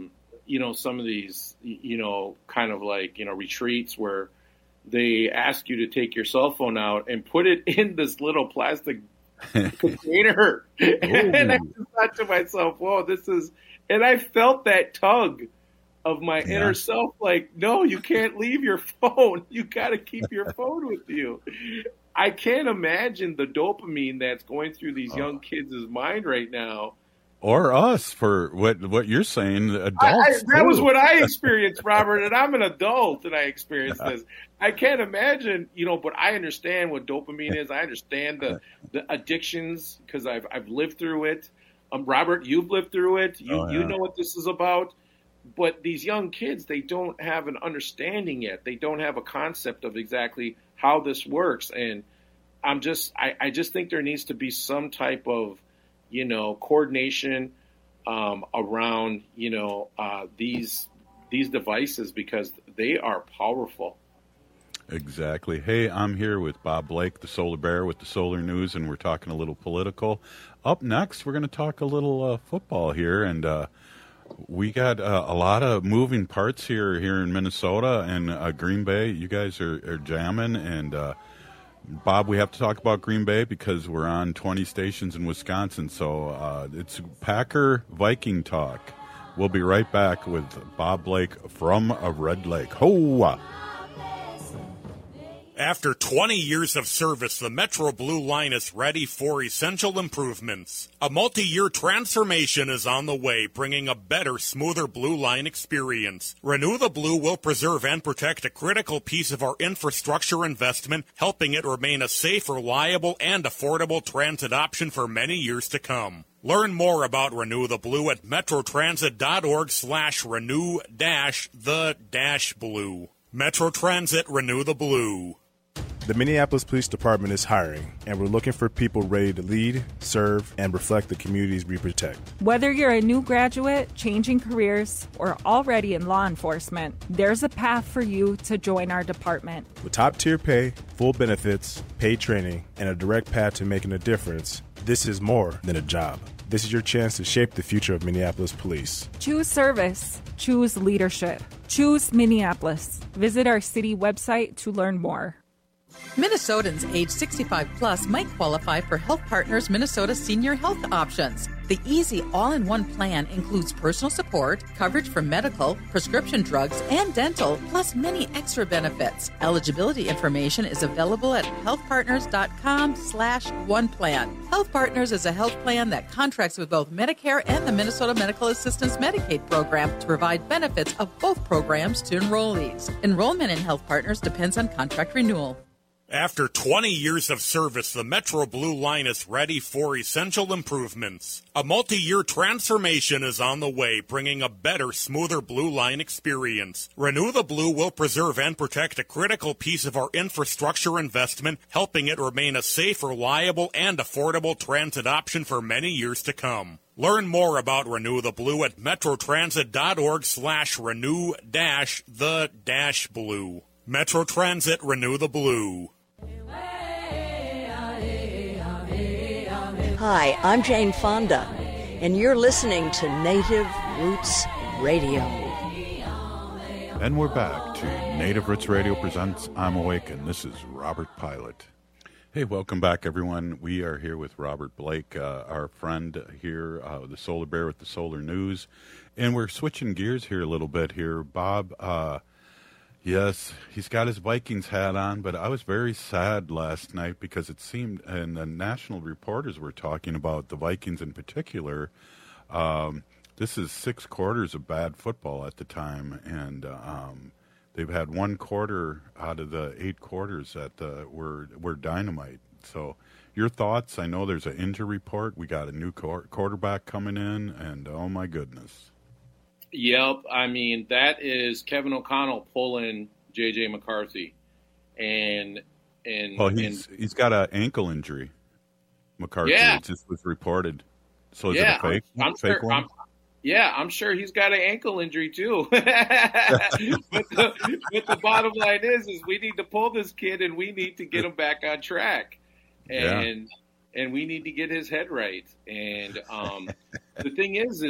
kind of like, retreats where they ask you to take your cell phone out and put it in this little plastic container. And I just thought to myself, whoa, and I felt that tug of my inner self, like, no, you can't leave your phone. You got to keep your phone with you. I can't imagine the dopamine that's going through these young kids' mind right now. Or us, for what you're saying, adults. That was what I experienced, Robert, and I'm an adult and I experienced this. I can't imagine, but I understand what dopamine is. I understand the addictions because I've lived through it. Robert, you've lived through it. You know what this is about. But these young kids, they don't have an understanding yet. They don't have a concept of exactly how this works. And I just think there needs to be some type of, coordination around, these devices, because they are powerful. Exactly. Hey, I'm here with Bob Blake, the Solar Bear with the Solar News, and we're talking a little political. Up next, we're going to talk a little football here, and we got a lot of moving parts here in Minnesota and Green Bay. You guys are jamming, and Bob, we have to talk about Green Bay because we're on 20 stations in Wisconsin, so it's Packer Viking talk. We'll be right back with Bob Blake from Red Lake. Ho! After 20 years of service, the Metro Blue line is ready for essential improvements. A multi-year transformation is on the way, bringing a better, smoother Blue line experience. Renew the Blue will preserve and protect a critical piece of our infrastructure investment, helping it remain a safe, reliable, and affordable transit option for many years to come. Learn more about Renew the Blue at metrotransit.org/renew-the-blue. Metro Transit, Renew the Blue. The Minneapolis Police Department is hiring, and we're looking for people ready to lead, serve, and reflect the communities we protect. Whether you're a new graduate, changing careers, or already in law enforcement, there's a path for you to join our department. With top-tier pay, full benefits, paid training, and a direct path to making a difference, this is more than a job. This is your chance to shape the future of Minneapolis Police. Choose service. Choose leadership. Choose Minneapolis. Visit our city website to learn more. Minnesotans age 65 plus might qualify for Health Partners Minnesota Senior Health Options. The easy all-in-one plan includes personal support, coverage for medical, prescription drugs, and dental, plus many extra benefits. Eligibility information is available at healthpartners.com/oneplan. Health Partners is a health plan that contracts with both Medicare and the Minnesota Medical Assistance Medicaid program to provide benefits of both programs to enrollees. Enrollment in Health Partners depends on contract renewal. After 20 years of service, the Metro Blue line is ready for essential improvements. A multi-year transformation is on the way, bringing a better, smoother Blue line experience. Renew the Blue will preserve and protect a critical piece of our infrastructure investment, helping it remain a safe, reliable, and affordable transit option for many years to come. Learn more about Renew the Blue at metrotransit.org/renew-the-blue. Metro Transit, Renew the Blue. Hi, I'm Jane Fonda. and you're listening to Native Roots Radio. And we're back to Native Roots Radio presents I'm Awake, and this is Robert Pilot. Hey, welcome back, everyone. We are here with Robert Blake, our friend here, the Solar Bear with the Solar News. And we're switching gears here a little bit here. Bob, yes, he's got his Vikings hat on, but I was very sad last night because it seemed, and the national reporters were talking about the Vikings in particular. This is 6 quarters of bad football at the time, and they've had 1 quarter out of the 8 quarters that were dynamite. So your thoughts? I know there's an injury report. We got a new quarterback coming in, and oh my goodness. Yep. I mean, that is Kevin O'Connell pulling J.J. McCarthy. Well, he's got an ankle injury, McCarthy. Yeah. It just was reported. So is it a fake one? I'm sure he's got an ankle injury too. but the bottom line is we need to pull this kid and we need to get him back on track, and we need to get his head right. And the thing is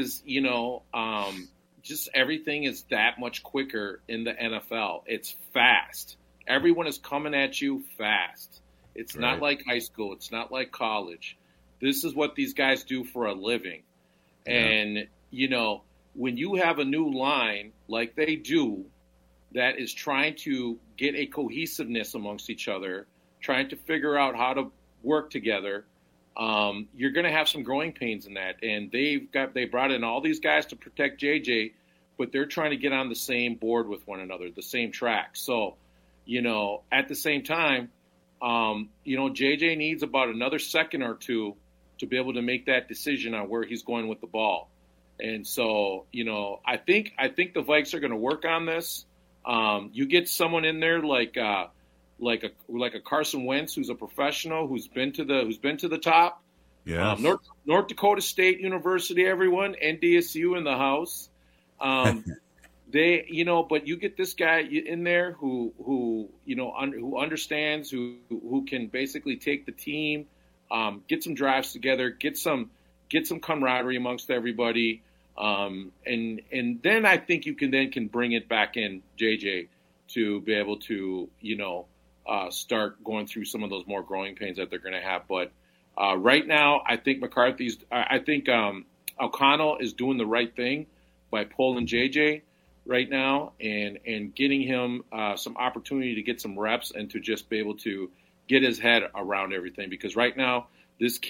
just everything is that much quicker in the NFL. It's fast. Everyone is coming at you fast. It's not like high school. It's not like college. This is what these guys do for a living. And when you have a new line like they do that is trying to get a cohesiveness amongst each other, trying to figure out how to work together, you're going to have some growing pains in that. And they brought in all these guys to protect JJ, but they're trying to get on the same board with one another, the same track. So, at the same time, JJ needs about another second or two to be able to make that decision on where he's going with the ball. And so, I think the Vikes are going to work on this. You get someone in there like a Carson Wentz, who's a professional, who's been to the top. Yeah. North Dakota State University, everyone, NDSU in the house. But you get this guy in there who understands, who can basically take the team, get some drives together, get some camaraderie amongst everybody. And then I think you can bring it back in JJ to be able to, start going through some of those more growing pains that they're going to have. But right now, I think O'Connell is doing the right thing by pulling JJ right now and getting him some opportunity to get some reps and to just be able to get his head around everything. Because right now, his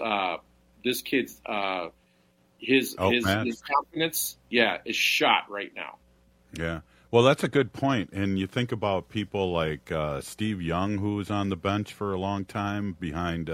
confidence, is shot right now. Yeah. Well, that's a good point. And you think about people like Steve Young, who was on the bench for a long time behind.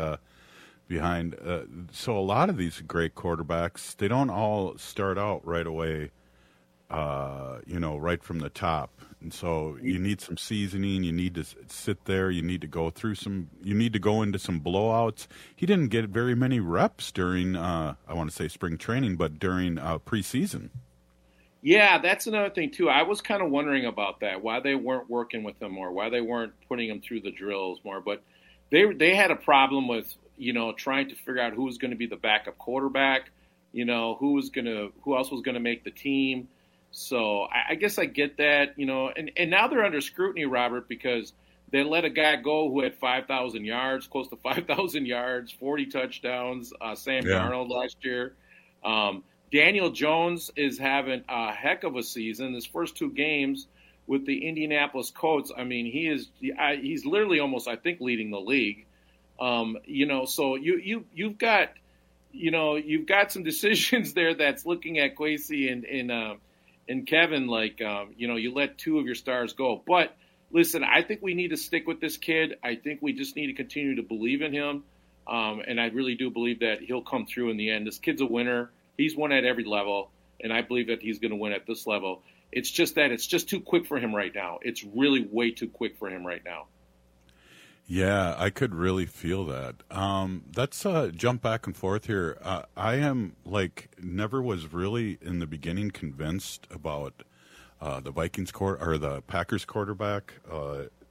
So a lot of these great quarterbacks, they don't all start out right away, right from the top. And so you need some seasoning. You need to sit there. You need to go through you need to go into some blowouts. He didn't get very many reps during, I want to say spring training, but during preseason. Yeah, that's another thing too. I was kind of wondering about that, why they weren't working with him more, why they weren't putting him through the drills more. But they had a problem with, trying to figure out who was going to be the backup quarterback, who else was going to make the team. So I guess I get that, and now they're under scrutiny, Robert, because they let a guy go who had 5,000 yards, close to 5,000 yards, 40 touchdowns, Sam Darnold last year. Daniel Jones is having a heck of a season. His first 2 games with the Indianapolis Colts, I mean, he's literally almost, I think, leading the league. So you've got some decisions there that's looking at Kwesi and Kevin, you let 2 of your stars go. But listen, I think we need to stick with this kid. I think we just need to continue to believe in him. And I really do believe that he'll come through in the end. This kid's a winner. He's won at every level, and I believe that he's going to win at this level. It's just that it's just too quick for him right now. It's really way too quick for him right now. Yeah, I could really feel that. Let's jump back and forth here. I am never was really in the beginning convinced about the Vikings or the Packers quarterback.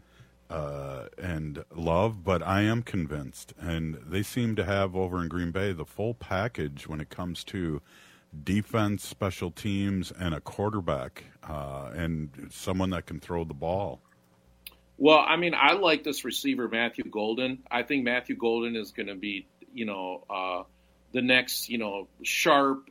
and Love, but I am convinced, and they seem to have over in Green Bay the full package when it comes to defense, special teams, and a quarterback, and someone that can throw the ball. Well, I mean, I like this receiver, Matthew Golden. I think Matthew Golden is going to be, the next, sharp,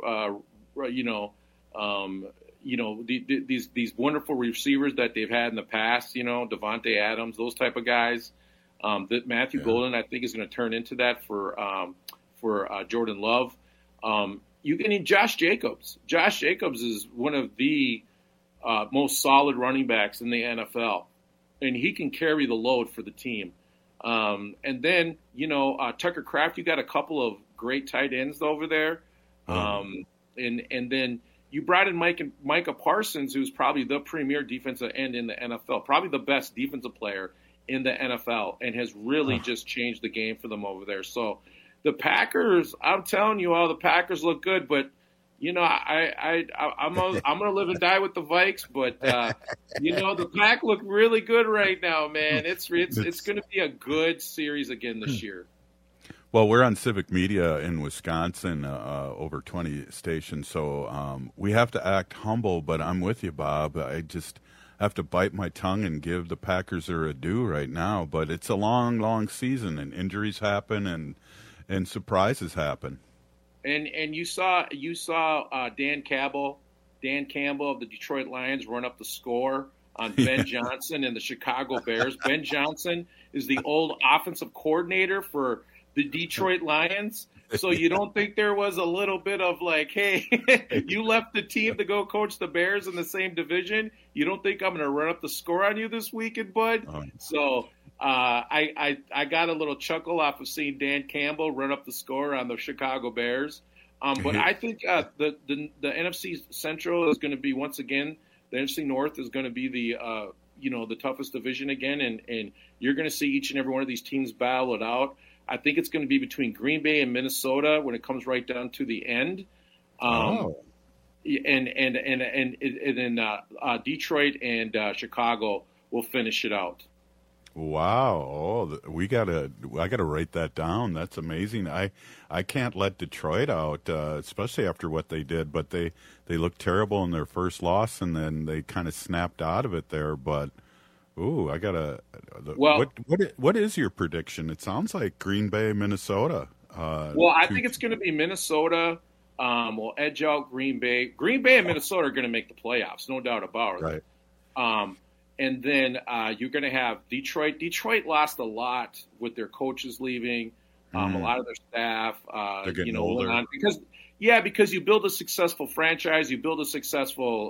these wonderful receivers that they've had in the past, Devontae Adams, those type of guys. That Matthew Golden, I think, is going to turn into that for Jordan Love. You can need Josh Jacobs. Josh Jacobs is one of the most solid running backs in the NFL, and he can carry the load for the team. And then, Tucker Kraft, you got a couple of great tight ends over there. And then you brought in Micah Parsons, who's probably the premier defensive end in the NFL, probably the best defensive player in the NFL, and has really just changed the game for them over there. So the Packers, I'm telling you all, the Packers look good, but I'm gonna live and die with the Vikes, but the Pack look really good right now, man. It's gonna be a good series again this year. Well, we're on Civic Media in Wisconsin, over 20 stations, so we have to act humble, but I'm with you, Bob. I just have to bite my tongue and give the Packers their due right now, but it's a long, long season, and injuries happen, and surprises happen. And you saw Dan Campbell of the Detroit Lions run up the score on Ben Johnson and the Chicago Bears. Ben Johnson is the old offensive coordinator for the Detroit Lions. So you don't think there was a little bit of like, hey, you left the team to go coach the Bears in the same division. You don't think I'm going to run up the score on you this weekend, bud? So I got a little chuckle off of seeing Dan Campbell run up the score on the Chicago Bears. But I think the NFC Central is going to be, once again, the NFC North is going to be the toughest division again, and you're going to see each and every one of these teams battle it out. I think it's going to be between Green Bay and Minnesota when it comes right down to the end. And then Detroit and Chicago will finish it out. Wow! Oh, I gotta write that down. That's amazing. I can't let Detroit out, especially after what they did. But they looked terrible in their first loss, and then they kind of snapped out of it there. But I gotta. What is your prediction? It sounds like Green Bay, Minnesota. I think it's going to be Minnesota. Will edge out Green Bay. Green Bay and Minnesota are going to make the playoffs, no doubt about it. Right. And then you're going to have Detroit. Detroit lost a lot with their coaches leaving, a lot of their staff. They're getting older. Because you build a successful franchise, you build a successful,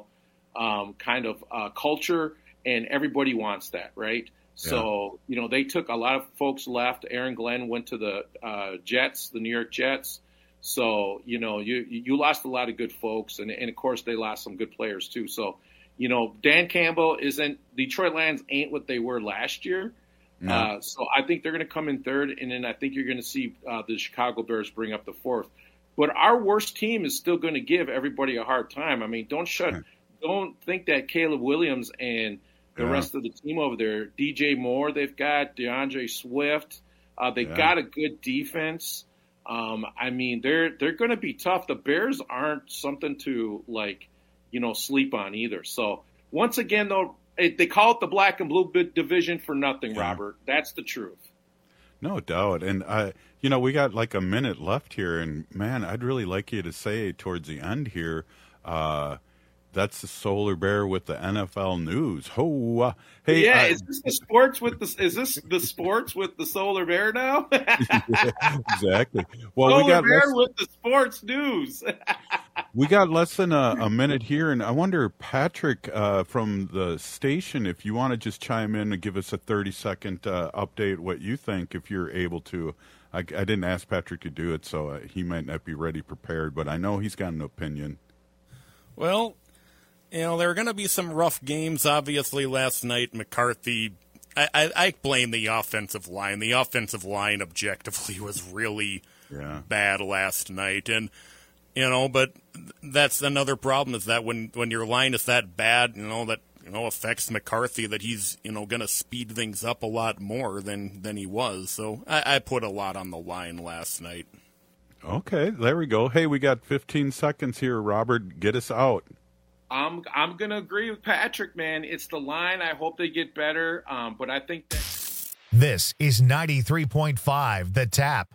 kind of culture, and everybody wants that, right? Yeah. So, they took a lot of folks left. Aaron Glenn went to the Jets, the New York Jets. So, you lost a lot of good folks, and of course they lost some good players too. So, Dan Campbell Detroit Lions ain't what they were last year. No. So I think they're going to come in third, and then I think you're going to see the Chicago Bears bring up the fourth. But our worst team is still going to give everybody a hard time. I mean, don't think that Caleb Williams and the rest of the team over there, DJ Moore, they've got DeAndre Swift, they've got a good defense. I mean, they're going to be tough. The Bears aren't something to sleep on either. So once again, though, they call it the black and blue division for nothing, Robert. That's the truth. No doubt. And, we got like a minute left here. And, man, I'd really like you to say towards the end here, that's the Solar Bear with the NFL news. Hey, is this the sports with the Solar Bear now? Exactly. Well, Solar Bear with the sports news. We got less than a minute here, and I wonder, Patrick, from the station, if you want to just chime in and give us a 30-second update, what you think, if you're able to. I didn't ask Patrick to do it, so he might not be ready prepared, but I know he's got an opinion. Well, there are going to be some rough games, obviously, last night. McCarthy, I blame the offensive line. The offensive line, objectively, was really bad last night. And, but that's another problem, is that when your line is that bad, that affects McCarthy, that he's, going to speed things up a lot more than he was. So I put a lot on the line last night. Okay, there we go. Hey, we got 15 seconds here. Robert, get us out. I'm going to agree with Patrick, man. It's the line. I hope they get better, but I think that... This is 93.5 The Tap.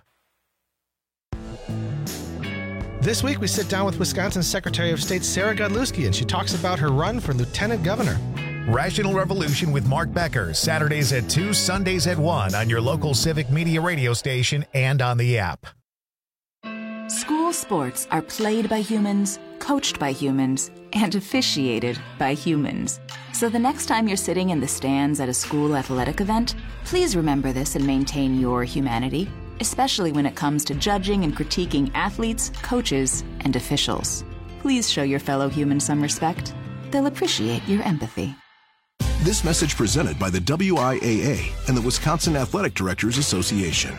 This week, we sit down with Wisconsin's Secretary of State, Sarah Godlewski, and she talks about her run for lieutenant governor. Rational Revolution with Mark Becker, Saturdays at 2, Sundays at 1 on your local Civic Media radio station and on the app. School sports are played by humans, coached by humans, and officiated by humans. So the next time you're sitting in the stands at a school athletic event, please remember this and maintain your humanity, especially when it comes to judging and critiquing athletes, coaches, and officials. Please show your fellow humans some respect. They'll appreciate your empathy. This message presented by the WIAA and the Wisconsin Athletic Directors Association.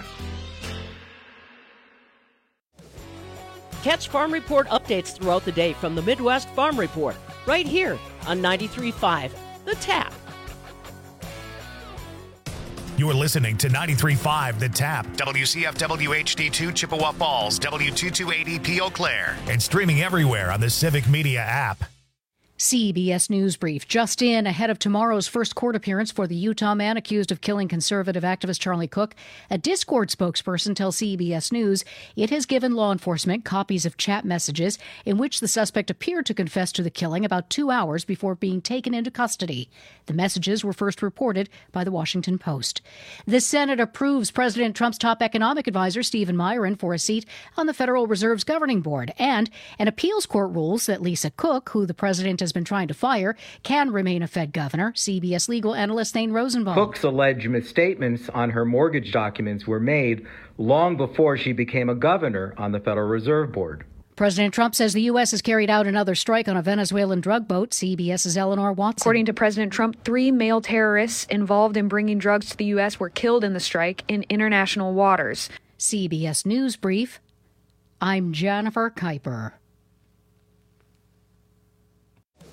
Catch Farm Report updates throughout the day from the Midwest Farm Report, right here on 93.5 The Tap. You're listening to 93.5 The Tap, WCFW HD2 Chippewa Falls, W228EP Eau Claire, and streaming everywhere on the Civic Media app. CBS News Brief just in ahead of tomorrow's first court appearance for the Utah man accused of killing conservative activist Charlie Cook. A Discord spokesperson tells CBS News it has given law enforcement copies of chat messages in which the suspect appeared to confess to the killing about 2 hours before being taken into custody. The messages were first reported by the Washington Post. The Senate approves President Trump's top economic advisor, Stephen Miron, for a seat on the Federal Reserve's governing board. And an appeals court rules that Lisa Cook, who the president has been trying to fire, can remain a Fed governor. CBS legal analyst Thane Rosenbaum. Cook's alleged misstatements on her mortgage documents were made long before she became a governor on the Federal Reserve Board. President Trump says the U.S. has carried out another strike on a Venezuelan drug boat. CBS's Eleanor Watson. According to President Trump, 3 male terrorists involved in bringing drugs to the U.S. were killed in the strike in international waters. CBS News Brief. I'm Jennifer Kuiper.